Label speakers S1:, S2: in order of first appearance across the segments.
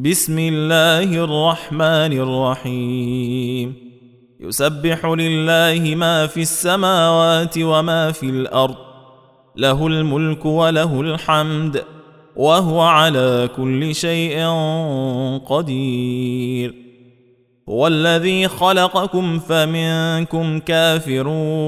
S1: بسم الله الرحمن الرحيم يسبح لله ما في السماوات وما في الأرض له الملك وله الحمد وهو على كل شيء قدير هو الذي خلقكم فمنكم كافر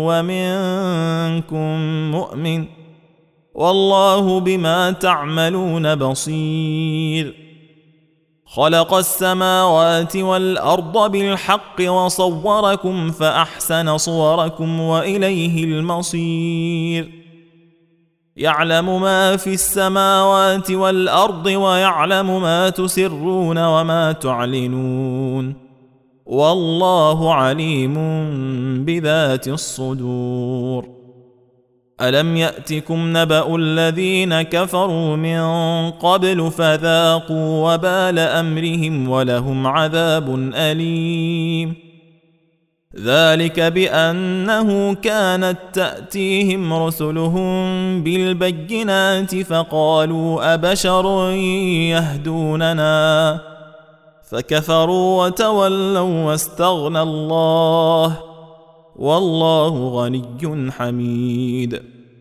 S1: ومنكم مؤمن والله بما تعملون بصير خلق السماوات والأرض بالحق وصوركم فأحسن صوركم وإليه المصير يعلم ما في السماوات والأرض ويعلم ما تسرون وما تعلنون والله عليم بذات الصدور ألم يأتكم نبأ الذين كفروا من قبل فذاقوا وبال أمرهم ولهم عذاب أليم ذلك بأنه كانت تأتيهم رسلهم بالبينات فقالوا أبشر يهدوننا فكفروا وتولوا واستغنى الله والله غني حميد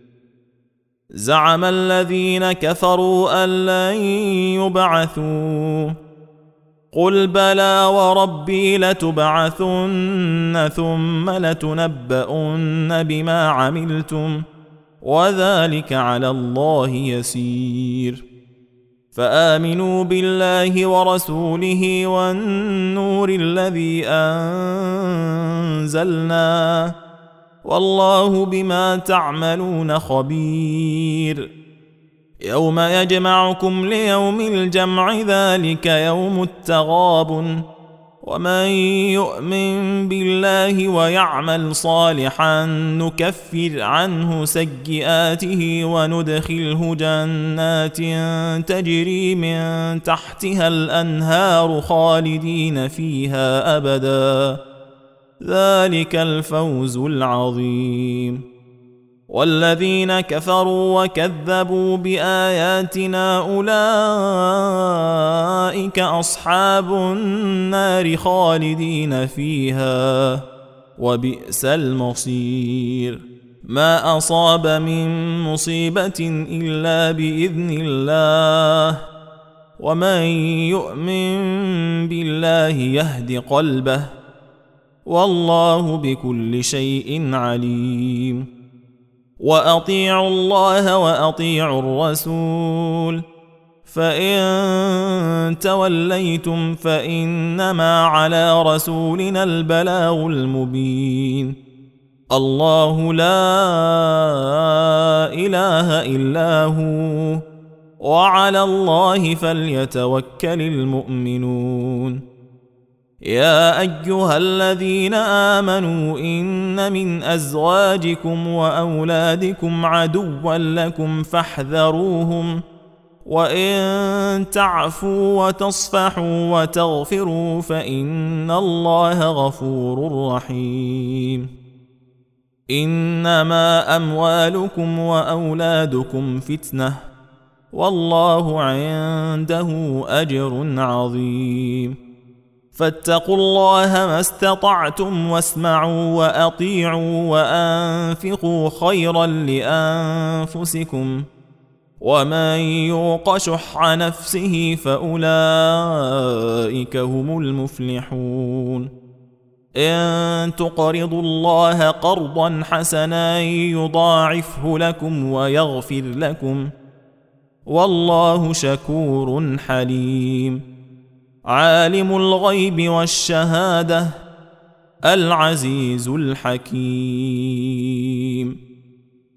S1: زعم الذين كفروا أن لن يبعثوا قل بلى وربي لتبعثن ثم لتنبؤن بما عملتم وذلك على الله يسير فآمنوا بالله ورسوله والنور الذي أنزلنا والله بما تعملون خبير يوم يجمعكم ليوم الجمع ذلك يوم التغابن ومن يؤمن بالله ويعمل صالحا نكفر عنه سيئاته وندخله جنات تجري من تحتها الأنهار خالدين فيها أبدا ذلك الفوز العظيم والذين كفروا وكذبوا بآياتنا أولئك أصحاب النار خالدين فيها وبئس المصير ما أصاب من مصيبة إلا بإذن الله ومن يؤمن بالله يهد قلبه والله بكل شيء عليم وأطيعوا الله وأطيعوا الرسول فإن توليتم فإنما على رسولنا البلاغ المبين الله لا إله إلا هو وعلى الله فليتوكل المؤمنون يا أيها الذين آمنوا إن من أزواجكم وأولادكم عدوا لكم فاحذروهم وإن تعفوا وتصفحوا وتغفروا فإن الله غفور رحيم إنما أموالكم وأولادكم فتنة والله عنده أجر عظيم فاتقوا الله ما استطعتم واسمعوا وأطيعوا وأنفقوا خيرا لأنفسكم ومن يوق شح نفسه فأولئك هم المفلحون إن تقرضوا الله قرضا حسنا يضاعفه لكم ويغفر لكم والله شكور حليم عالم الغيب والشهادة العزيز الحكيم